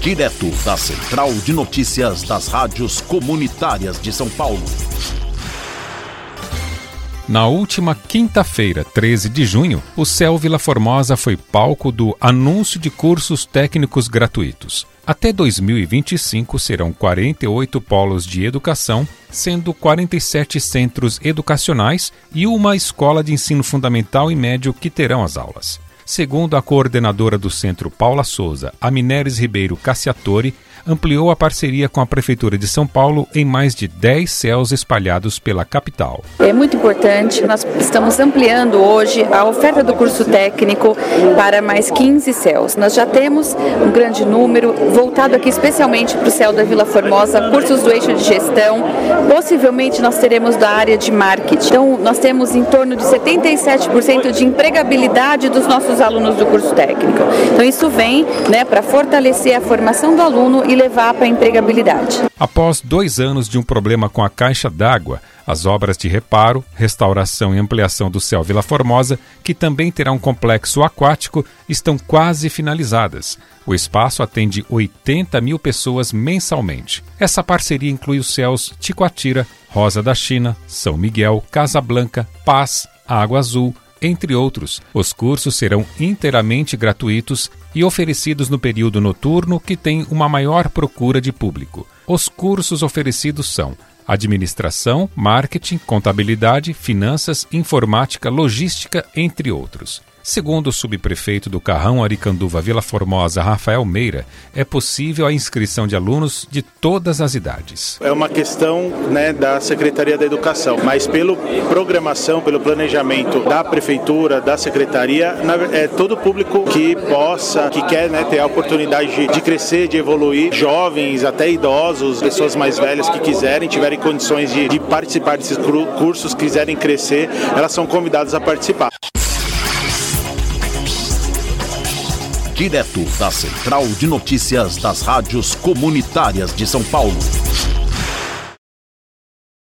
Direto da Central de Notícias das Rádios Comunitárias de São Paulo. Na última quinta-feira, 13 de junho, o CEL Vila Formosa foi palco do anúncio de cursos técnicos gratuitos. Até 2025 serão 48 polos de educação, sendo 47 centros educacionais e uma escola de ensino fundamental e médio que terão as aulas. Segundo a coordenadora do Centro Paula Souza, a Mineres Ribeiro Cassiatori, ampliou a parceria com a Prefeitura de São Paulo em mais de 10 CELs espalhados pela capital. É muito importante, nós estamos ampliando hoje a oferta do curso técnico para mais 15 CELs. Nós já temos um grande número, voltado aqui especialmente para o CEL da Vila Formosa, cursos do eixo de gestão, possivelmente nós teremos da área de marketing. Então, nós temos em torno de 77% de empregabilidade dos nossos alunos do curso técnico. Então, isso vem para fortalecer a formação do aluno e levar para a empregabilidade. Após 2 anos de um problema com a caixa d'água, as obras de reparo, restauração e ampliação do CEL Vila Formosa, que também terá um complexo aquático, estão quase finalizadas. O espaço atende 80 mil pessoas mensalmente. Essa parceria inclui os CELs Ticoatira, Rosa da China, São Miguel, Casa Blanca, Paz, Água Azul, entre outros. Os cursos serão inteiramente gratuitos e oferecidos no período noturno, que tem uma maior procura de público. Os cursos oferecidos são administração, marketing, contabilidade, finanças, informática, logística, entre outros. Segundo o subprefeito do Carrão Aricanduva Vila Formosa, Rafael Meira, é possível a inscrição de alunos de todas as idades. É uma questão da Secretaria da Educação, mas pela programação, pelo planejamento da Prefeitura, da Secretaria, é todo público que quer ter a oportunidade de crescer, de evoluir, jovens, até idosos, pessoas mais velhas que tiverem condições de participar desses cursos, quiserem crescer, elas são convidadas a participar. Direto da Central de Notícias das Rádios Comunitárias de São Paulo.